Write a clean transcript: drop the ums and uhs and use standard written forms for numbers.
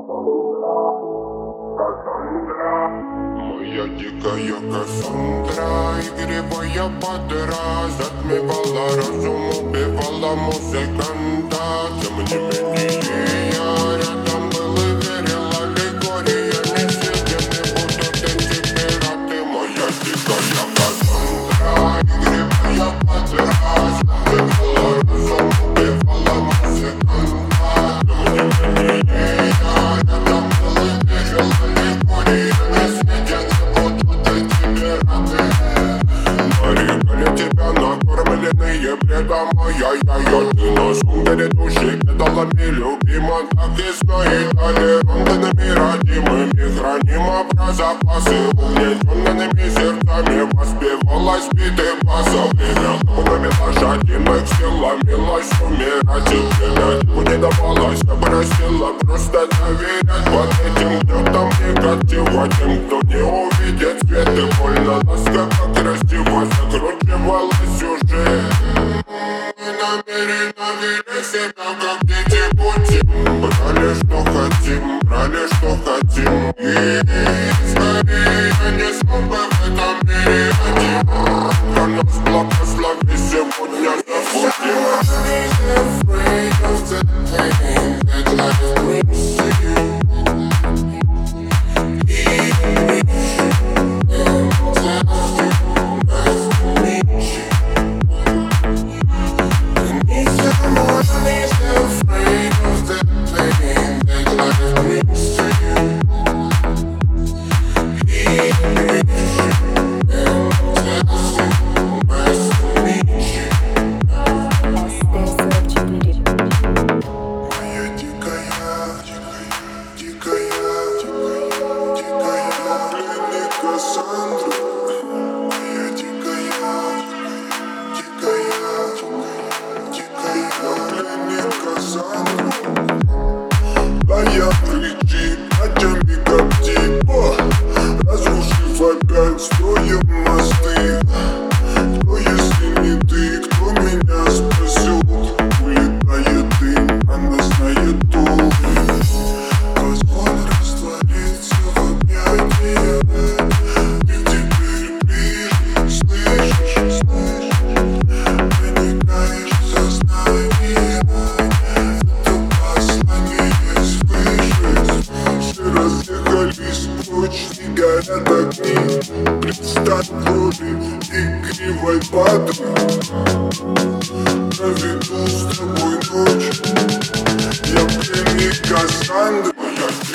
Моя дикая Кассандра, игривая подра, затмевала разум, убивала музыканта. Тем не менее я рядом был и верил аллегориями. Съедены будут эти пираты. Моя дикая Кассандра, игривая подра, затмевала разум, убивала музыканта. Тем не менее я рядом был и верил аллегориями. Нарекали тебя накормленные бредом, ай-яй-яй. Ты на сумке души педалами любима, так и стоит толерантными родимыми. Хранимо про запасы угнетенными сердцами. Воспевалась биты баса. Время тонами лошадиных сил ломилась умирать. И время тьму не давалось, я просила просто доверять под этим гнетом негатива. Тем, кто не увидит свет и больно, насколько красиво закручивалась уже. Мы намеренно вели себя как дети будем. Брали что хотим, брали что хотим. И скорее я не смог бы в этом мире один. Про нас благослови сегодня забудем. Я кричи, ночами как типа, разрушив опять строим мосты. Кто, если не ты, кто меня спасет? Улетает дым, а нас на ютубе. Позволь раствориться в объятиях. Ты теперь пишешь, слышишь, проникаешь в сознание. Разъехались прочь, не горят огни. Представь в роли игривой подруги. Проведу с тобой ночь. Я пленник Кассандры.